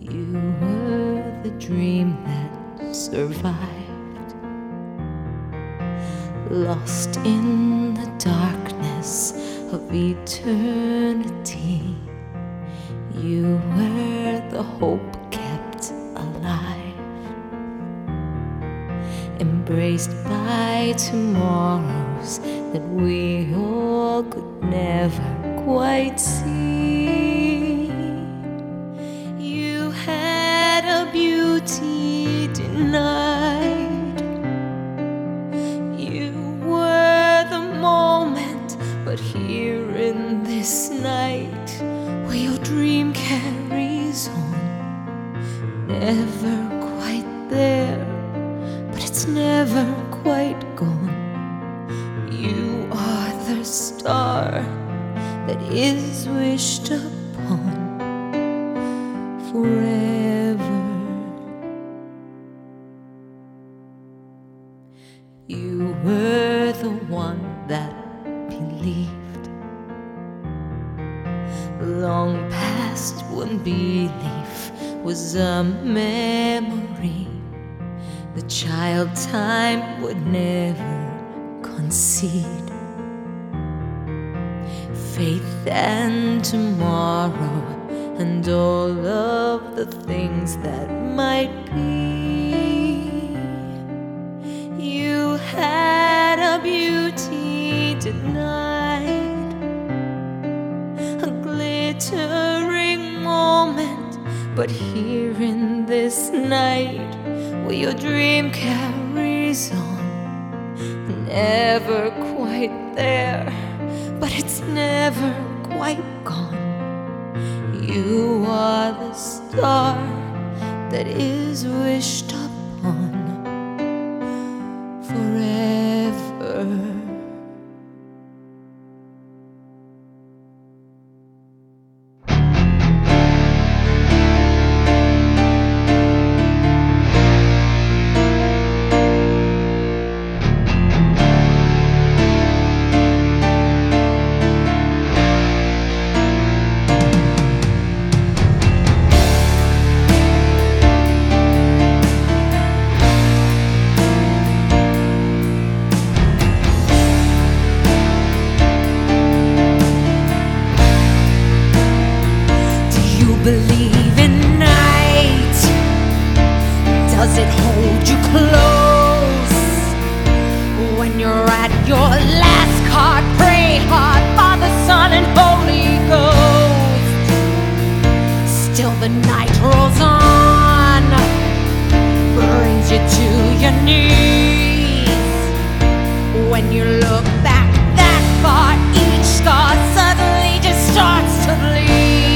You were the dream that survived, lost in the darkness of eternity. You were the hope kept alive, embraced by tomorrows that we all could never quite see. You had a beauty denied. You were the moment, but here in this night, where your dream carries on, never quite there, but it's never quite gone. You are the star that is wished upon forever. You were the one that believed, long past when belief was a memory. The child time would never concede. Faith and tomorrow and all of the things that might be. You had a beauty denied, a glittering moment, but here in this night, where your dream carries on, never quite there, but it's never quite gone. You are the star that is wished upon forever. Believe in night? Does it hold you close? When you're at your last card, pray hard, Father, Son, and Holy Ghost. Still the night rolls on, brings you to your knees. When you look back that far, each scar suddenly just starts to bleed.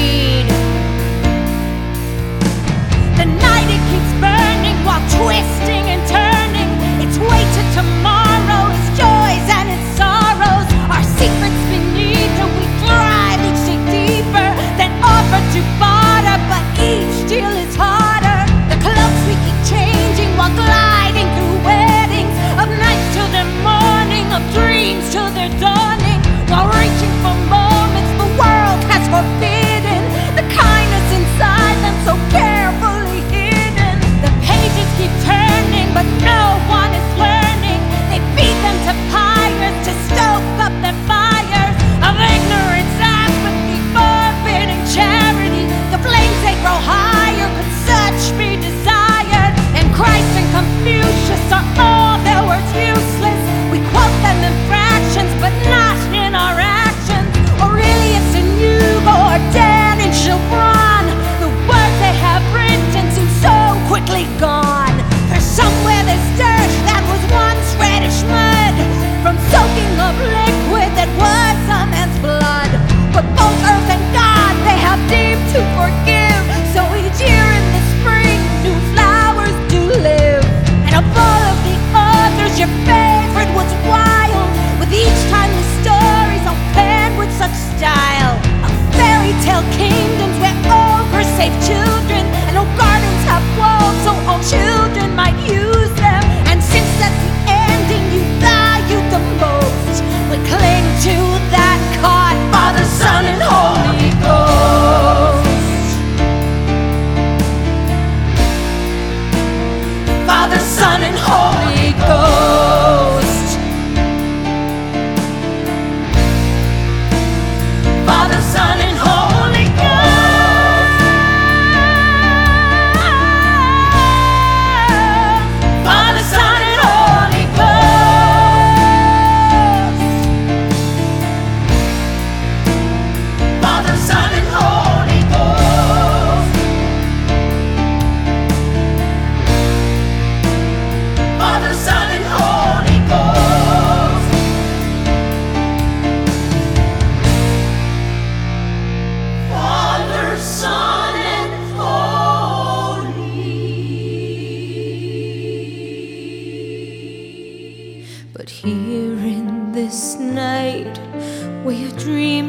Twisting and turning, its way to tomorrow, its joys and its sorrows. Our secrets beneath it, we thrive each day deeper than offered to barter, but each deal is harder. The clothes we keep changing while gliding through weddings, of nights till their morning, of dreams till their dawning, while reaching for moments the world has forbidden.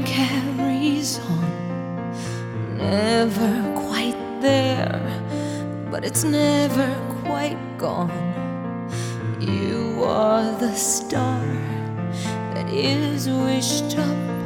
carries on, never quite there, but it's never quite gone. You are the star that is wished up